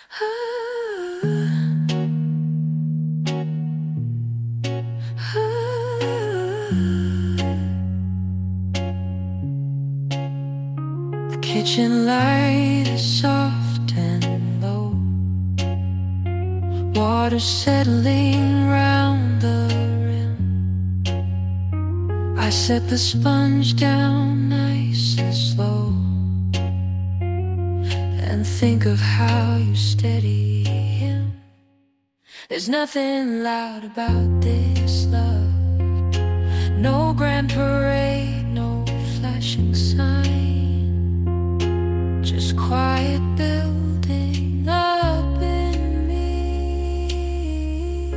The kitchen light is soft and low, water settling round the rim. I set the sponge down nice and slow and think of how you steady him. There's nothing loud about this love, no grand parade, no flashing sign, just quiet building up in me.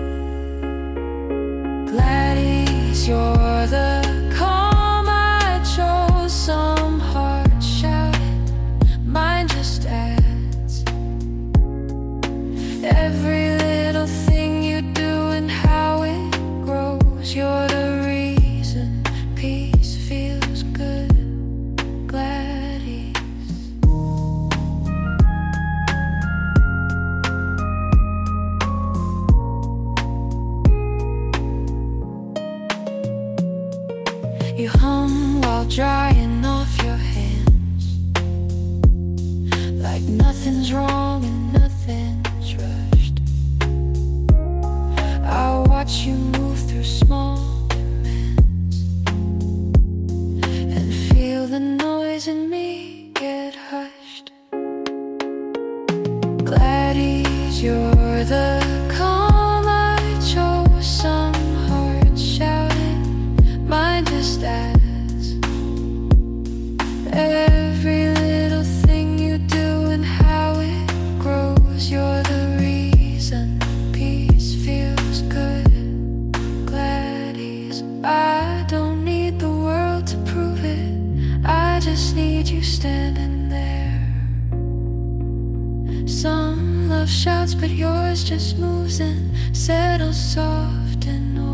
Gladys, you're the calm I chose. Some hearts shouted, mine just adds. Every little thing you do and how it grows, you're the reason peace feels good. Gladys. You hum while drying off your hands, like nothing's wrong and nothing's rushed. I watch you move through small demands and feel the noise in me get hushed. Gladys, you're the calm I chose. Some hearts shouting, mine just adds. Every little thing you do and how it grows, you're the reason peace feels good. Gladys, I don't need the world to prove it, I just need you standing there. Some love shouts, but yours just moves and settles soft and